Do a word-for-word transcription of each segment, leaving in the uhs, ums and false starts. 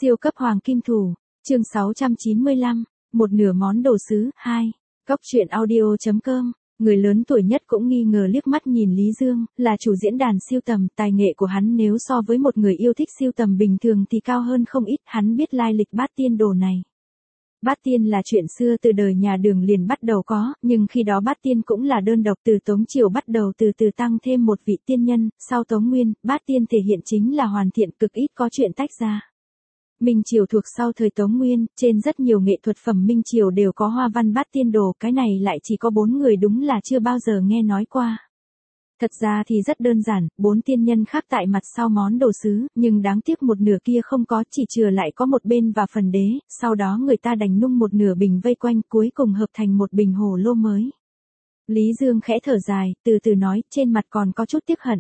Siêu cấp hoàng kim thủ, chương sáu trăm chín mươi lăm, một nửa món đồ sứ, hai. Cóc truyện audio.com, người lớn tuổi nhất cũng nghi ngờ liếc mắt nhìn Lý Dương, là chủ diễn đàn siêu tầm, tài nghệ của hắn nếu so với một người yêu thích siêu tầm bình thường thì cao hơn không ít, hắn biết lai lịch bát tiên đồ này. Bát tiên là chuyện xưa từ đời nhà Đường liền bắt đầu có, nhưng khi đó bát tiên cũng là đơn độc, từ Tống Triều bắt đầu từ từ tăng thêm một vị tiên nhân, sau Tống Nguyên, bát tiên thể hiện chính là hoàn thiện, cực ít có chuyện tách ra. Minh Triều thuộc sau thời Tống Nguyên, trên rất nhiều nghệ thuật phẩm Minh Triều đều có hoa văn bát tiên đồ, cái này lại chỉ có bốn người, đúng là chưa bao giờ nghe nói qua. Thật ra thì rất đơn giản, bốn tiên nhân khác tại mặt sau món đồ sứ, nhưng đáng tiếc một nửa kia không có, chỉ chừa lại có một bên và phần đế, sau đó người ta đành nung một nửa bình vây quanh, cuối cùng hợp thành một bình hồ lô mới. Lý Dương khẽ thở dài, từ từ nói, trên mặt còn có chút tiếc hận.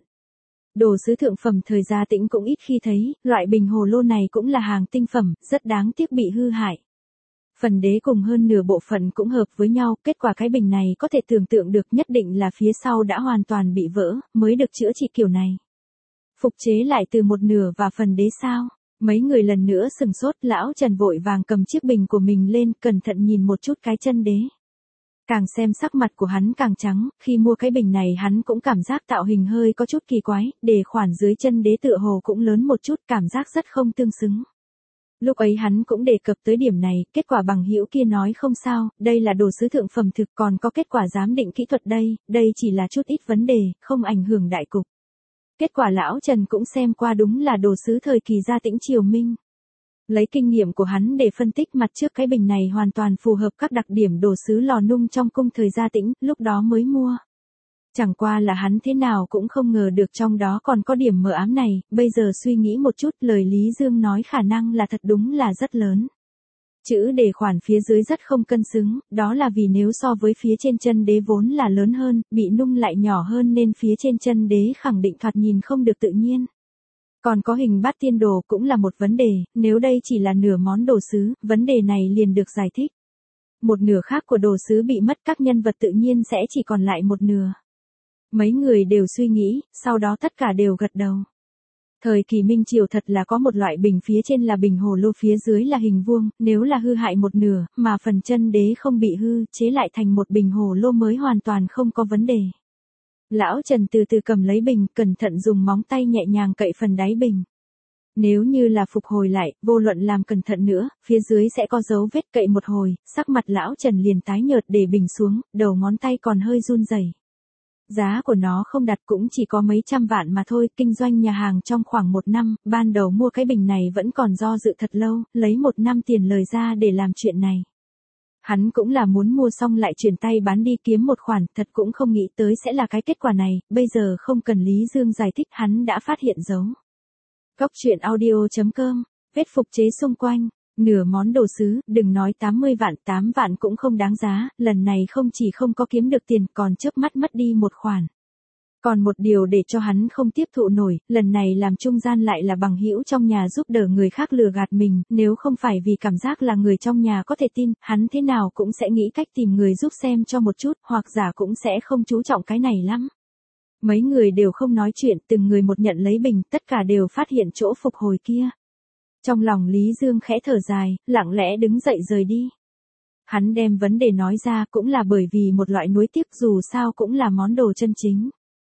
Đồ sứ thượng phẩm thời Gia Tĩnh cũng ít khi thấy, loại bình hồ lô này cũng là hàng tinh phẩm, rất đáng tiếc bị hư hại. Phần đế cùng hơn nửa bộ phận cũng hợp với nhau, kết quả cái bình này có thể tưởng tượng được nhất định là phía sau đã hoàn toàn bị vỡ, mới được chữa trị kiểu này. Phục chế lại từ một nửa và phần đế sao? Mấy người lần nữa sừng sốt, lão Trần vội vàng cầm chiếc bình của mình lên, cẩn thận nhìn một chút cái chân đế. Càng xem sắc mặt của hắn càng trắng, khi mua cái bình này hắn cũng cảm giác tạo hình hơi có chút kỳ quái, để khoản dưới chân đế tựa hồ cũng lớn một chút, cảm giác rất không tương xứng. Lúc ấy hắn cũng đề cập tới điểm này, kết quả bằng hữu kia nói không sao, đây là đồ sứ thượng phẩm thực, còn có kết quả giám định kỹ thuật đây, đây chỉ là chút ít vấn đề, không ảnh hưởng đại cục. Kết quả lão Trần cũng xem qua, đúng là đồ sứ thời kỳ Gia Tĩnh Triều Minh. Lấy kinh nghiệm của hắn để phân tích, mặt trước cái bình này hoàn toàn phù hợp các đặc điểm đồ sứ lò nung trong cung thời Gia Tĩnh, lúc đó mới mua. Chẳng qua là hắn thế nào cũng không ngờ được trong đó còn có điểm mờ ám này, bây giờ suy nghĩ một chút, lời Lý Dương nói khả năng là thật, đúng là rất lớn. Chữ đề khoản phía dưới rất không cân xứng, đó là vì nếu so với phía trên chân đế vốn là lớn hơn, bị nung lại nhỏ hơn nên phía trên chân đế khẳng định thoạt nhìn không được tự nhiên. Còn có hình bát tiên đồ cũng là một vấn đề, nếu đây chỉ là nửa món đồ sứ, vấn đề này liền được giải thích. Một nửa khác của đồ sứ bị mất, các nhân vật tự nhiên sẽ chỉ còn lại một nửa. Mấy người đều suy nghĩ, sau đó tất cả đều gật đầu. Thời kỳ Minh Triều thật là có một loại bình phía trên là bình hồ lô, phía dưới là hình vuông, nếu là hư hại một nửa, mà phần chân đế không bị hư, chế lại thành một bình hồ lô mới hoàn toàn không có vấn đề. Lão Trần từ từ cầm lấy bình, cẩn thận dùng móng tay nhẹ nhàng cậy phần đáy bình. Nếu như là phục hồi lại, vô luận làm cẩn thận nữa, phía dưới sẽ có dấu vết, cậy một hồi, sắc mặt lão Trần liền tái nhợt, để bình xuống, đầu ngón tay còn hơi run rẩy. Giá của nó không đặt cũng chỉ có mấy trăm vạn mà thôi, kinh doanh nhà hàng trong khoảng một năm, ban đầu mua cái bình này vẫn còn do dự thật lâu, lấy một năm tiền lời ra để làm chuyện này. Hắn cũng là muốn mua xong lại chuyển tay bán đi kiếm một khoản, thật cũng không nghĩ tới sẽ là cái kết quả này, bây giờ không cần Lý Dương giải thích, hắn đã phát hiện dấu. Cóc truyện audio.com, vết phục chế xung quanh, nửa món đồ sứ, đừng nói tám mươi vạn, tám vạn cũng không đáng giá, lần này không chỉ không có kiếm được tiền, còn chớp mắt mất đi một khoản. Còn một điều để cho hắn không tiếp thụ nổi, lần này làm trung gian lại là bằng hữu trong nhà giúp đỡ người khác lừa gạt mình, nếu không phải vì cảm giác là người trong nhà có thể tin, hắn thế nào cũng sẽ nghĩ cách tìm người giúp xem cho một chút, hoặc giả cũng sẽ không chú trọng cái này lắm. Mấy người đều không nói chuyện, từng người một nhận lấy bình, tất cả đều phát hiện chỗ phục hồi kia. Trong lòng Lý Dương khẽ thở dài, lặng lẽ đứng dậy rời đi. Hắn đem vấn đề nói ra cũng là bởi vì một loại nuối tiếc, dù sao cũng là món đồ chân chính.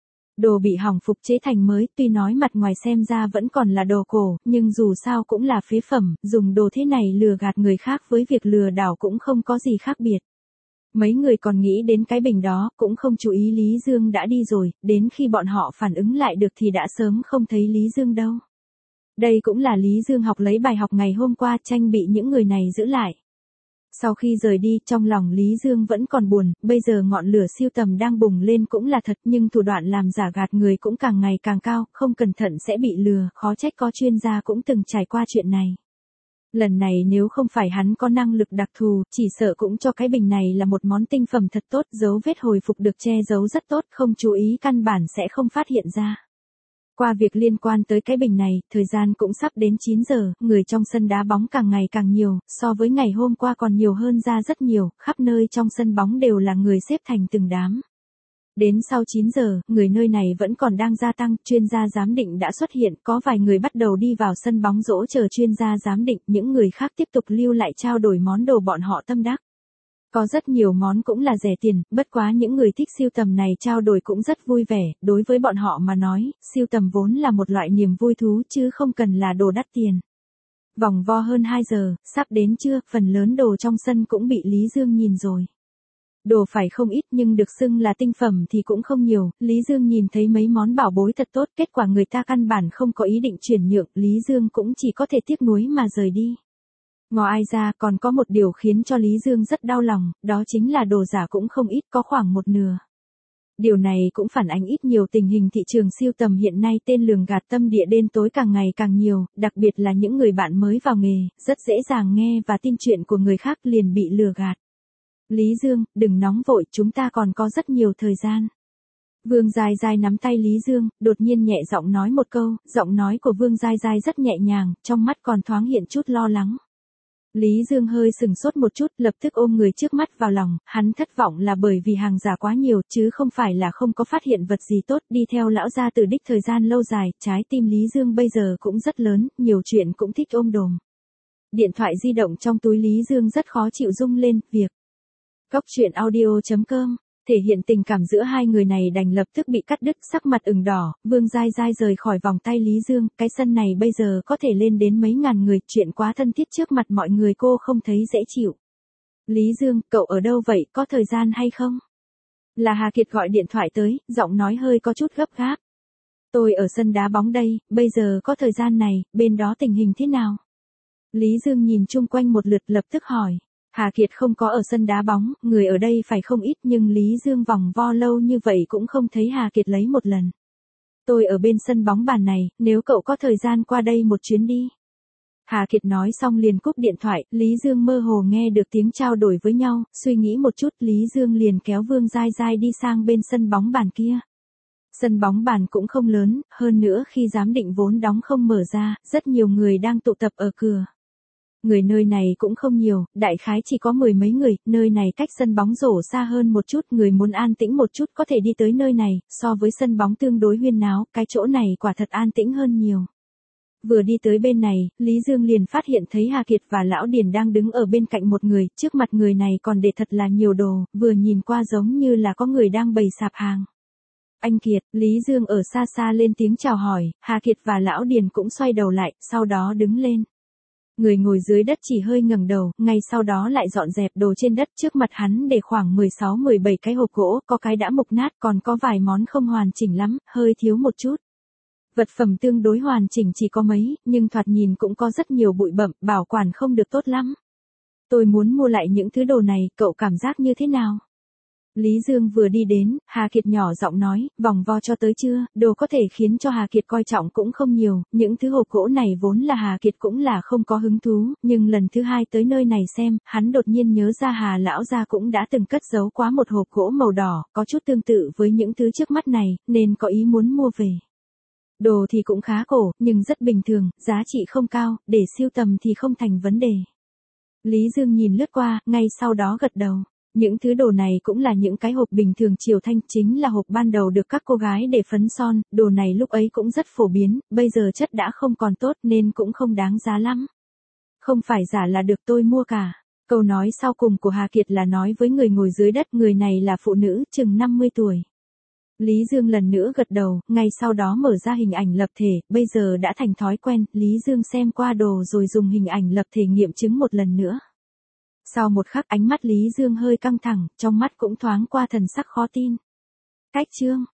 Đồ bị hỏng phục chế thành mới, tuy nói mặt ngoài xem ra vẫn còn là đồ cổ, nhưng dù sao cũng là phế phẩm, dùng đồ thế này lừa gạt người khác với việc lừa đảo cũng không có gì khác biệt. Mấy người còn nghĩ đến cái bình đó, cũng không chú ý Lý Dương đã đi rồi, đến khi bọn họ phản ứng lại được thì đã sớm không thấy Lý Dương đâu. Đây cũng là Lý Dương học lấy bài học ngày hôm qua, tranh bị những người này giữ lại. Sau khi rời đi, trong lòng Lý Dương vẫn còn buồn, bây giờ ngọn lửa siêu tầm đang bùng lên cũng là thật, nhưng thủ đoạn làm giả gạt người cũng càng ngày càng cao, không cẩn thận sẽ bị lừa, khó trách có chuyên gia cũng từng trải qua chuyện này. Lần này nếu không phải hắn có năng lực đặc thù, chỉ sợ cũng cho cái bình này là một món tinh phẩm thật tốt, dấu vết hồi phục được che giấu rất tốt, không chú ý căn bản sẽ không phát hiện ra. Qua việc liên quan tới cái bình này, thời gian cũng sắp đến chín giờ, người trong sân đá bóng càng ngày càng nhiều, so với ngày hôm qua còn nhiều hơn ra rất nhiều, khắp nơi trong sân bóng đều là người xếp thành từng đám. Đến sau chín giờ, người nơi này vẫn còn đang gia tăng, chuyên gia giám định đã xuất hiện, có vài người bắt đầu đi vào sân bóng rổ chờ chuyên gia giám định, những người khác tiếp tục lưu lại trao đổi món đồ bọn họ tâm đắc. Có rất nhiều món cũng là rẻ tiền, bất quá những người thích sưu tầm này trao đổi cũng rất vui vẻ, đối với bọn họ mà nói, sưu tầm vốn là một loại niềm vui thú chứ không cần là đồ đắt tiền. Vòng vo hơn hai giờ, sắp đến trưa, phần lớn đồ trong sân cũng bị Lý Dương nhìn rồi. Đồ phải không ít nhưng được xưng là tinh phẩm thì cũng không nhiều, Lý Dương nhìn thấy mấy món bảo bối thật tốt, kết quả người ta căn bản không có ý định chuyển nhượng, Lý Dương cũng chỉ có thể tiếc nuối mà rời đi. Ngoài ai ra còn có một điều khiến cho Lý Dương rất đau lòng, đó chính là đồ giả cũng không ít, có khoảng một nửa. Điều này cũng phản ánh ít nhiều tình hình thị trường sưu tầm hiện nay, tên lường gạt tâm địa đen tối càng ngày càng nhiều, đặc biệt là những người bạn mới vào nghề, rất dễ dàng nghe và tin chuyện của người khác liền bị lừa gạt. Lý Dương, đừng nóng vội, chúng ta còn có rất nhiều thời gian. Vương Giai Giai nắm tay Lý Dương, đột nhiên nhẹ giọng nói một câu, giọng nói của Vương Giai Giai rất nhẹ nhàng, trong mắt còn thoáng hiện chút lo lắng. Lý Dương hơi sừng sốt một chút, lập tức ôm người trước mắt vào lòng, hắn thất vọng là bởi vì hàng giả quá nhiều, chứ không phải là không có phát hiện vật gì tốt, đi theo lão gia từ đích thời gian lâu dài, trái tim Lý Dương bây giờ cũng rất lớn, nhiều chuyện cũng thích ôm đồm. Điện thoại di động trong túi Lý Dương rất khó chịu rung lên, việc. Cóc truyện audio chấm com, thể hiện tình cảm giữa hai người này đành lập tức bị cắt đứt, sắc mặt ửng đỏ, Vương Giai Giai rời khỏi vòng tay Lý Dương, cái sân này bây giờ có thể lên đến mấy ngàn người, chuyện quá thân thiết trước mặt mọi người cô không thấy dễ chịu. Lý Dương, cậu ở đâu vậy, có thời gian hay không? Là Hà Kiệt gọi điện thoại tới, giọng nói hơi có chút gấp gáp. Tôi ở sân đá bóng đây, bây giờ có thời gian này, bên đó tình hình thế nào? Lý Dương nhìn chung quanh một lượt lập tức hỏi. Hà Kiệt không có ở sân đá bóng, người ở đây phải không ít nhưng Lý Dương vòng vo lâu như vậy cũng không thấy Hà Kiệt lấy một lần. Tôi ở bên sân bóng bàn này, nếu cậu có thời gian qua đây một chuyến đi. Hà Kiệt nói xong liền cúp điện thoại, Lý Dương mơ hồ nghe được tiếng trao đổi với nhau, suy nghĩ một chút Lý Dương liền kéo Vương Giai Giai đi sang bên sân bóng bàn kia. Sân bóng bàn cũng không lớn, hơn nữa khi giám định vốn đóng không mở ra, rất nhiều người đang tụ tập ở cửa. Người nơi này cũng không nhiều, đại khái chỉ có mười mấy người, nơi này cách sân bóng rổ xa hơn một chút, người muốn an tĩnh một chút có thể đi tới nơi này, so với sân bóng tương đối huyên náo, cái chỗ này quả thật an tĩnh hơn nhiều. Vừa đi tới bên này, Lý Dương liền phát hiện thấy Hà Kiệt và Lão Điền đang đứng ở bên cạnh một người, trước mặt người này còn để thật là nhiều đồ, vừa nhìn qua giống như là có người đang bày sạp hàng. Anh Kiệt, Lý Dương ở xa xa lên tiếng chào hỏi, Hà Kiệt và Lão Điền cũng xoay đầu lại, sau đó đứng lên. Người ngồi dưới đất chỉ hơi ngẩng đầu, ngay sau đó lại dọn dẹp đồ trên đất, trước mặt hắn để khoảng mười sáu mười bảy cái hộp gỗ, có cái đã mục nát, còn có vài món không hoàn chỉnh lắm, hơi thiếu một chút. Vật phẩm tương đối hoàn chỉnh chỉ có mấy, nhưng thoạt nhìn cũng có rất nhiều bụi bặm, bảo quản không được tốt lắm. Tôi muốn mua lại những thứ đồ này, cậu cảm giác như thế nào? Lý Dương vừa đi đến, Hà Kiệt nhỏ giọng nói, vòng vo cho tới chưa, đồ có thể khiến cho Hà Kiệt coi trọng cũng không nhiều, những thứ hộp gỗ này vốn là Hà Kiệt cũng là không có hứng thú, nhưng lần thứ hai tới nơi này xem, hắn đột nhiên nhớ ra Hà lão gia cũng đã từng cất giấu quá một hộp gỗ màu đỏ, có chút tương tự với những thứ trước mắt này, nên có ý muốn mua về. Đồ thì cũng khá cổ, nhưng rất bình thường, giá trị không cao, để sưu tầm thì không thành vấn đề. Lý Dương nhìn lướt qua, ngay sau đó gật đầu. Những thứ đồ này cũng là những cái hộp bình thường Triều Thanh, chính là hộp ban đầu được các cô gái để phấn son, đồ này lúc ấy cũng rất phổ biến, bây giờ chất đã không còn tốt nên cũng không đáng giá lắm. Không phải giả là được tôi mua cả. Câu nói sau cùng của Hà Kiệt là nói với người ngồi dưới đất, người này là phụ nữ, chừng năm mươi tuổi. Lý Dương lần nữa gật đầu, ngay sau đó mở ra hình ảnh lập thể, bây giờ đã thành thói quen, Lý Dương xem qua đồ rồi dùng hình ảnh lập thể nghiệm chứng một lần nữa. Sau một khắc ánh mắt Lý Dương hơi căng thẳng, trong mắt cũng thoáng qua thần sắc khó tin. Cách chương